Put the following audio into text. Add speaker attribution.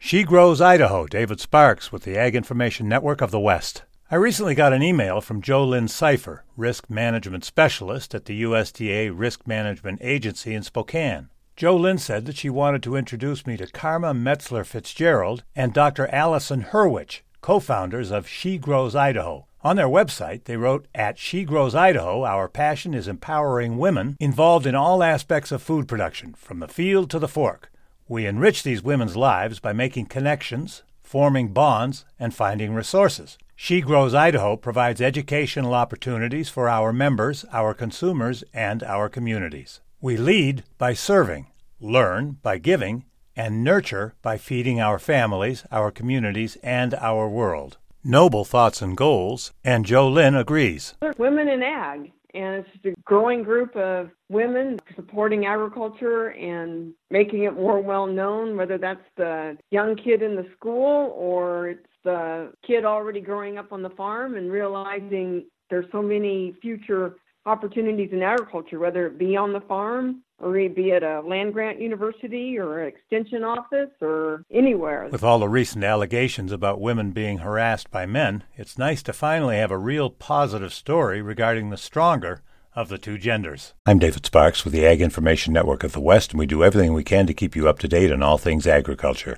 Speaker 1: She Grows Idaho, David Sparks with the Ag Information Network of the West. I recently got an email from JoLynn Cipher, Risk Management Specialist at the USDA Risk Management Agency in Spokane. JoLynn said that she wanted to introduce me to Karma Metzler-Fitzgerald and Dr. Allison Hurwich, co-founders of She Grows Idaho. On their website, they wrote, "At She Grows Idaho, our passion is empowering women involved in all aspects of food production, from the field to the fork. We enrich these women's lives by making connections, forming bonds, and finding resources. She Grows Idaho provides educational opportunities for our members, our consumers, and our communities. We lead by serving, learn by giving, and nurture by feeding our families, our communities, and our world." Noble thoughts and goals, and JoLynn agrees.
Speaker 2: Women in Ag, and it's a growing group of women supporting agriculture and making it more well known, whether that's the young kid in the school or it's the kid already growing up on the farm and realizing there's so many future opportunities in agriculture, whether it be on the farm or be at a land-grant university or an extension office or anywhere.
Speaker 1: With all the recent allegations about women being harassed by men, it's nice to finally have a real positive story regarding the stronger of the two genders. I'm David Sparks with the Ag Information Network of the West, and we do everything we can to keep you up to date on all things agriculture.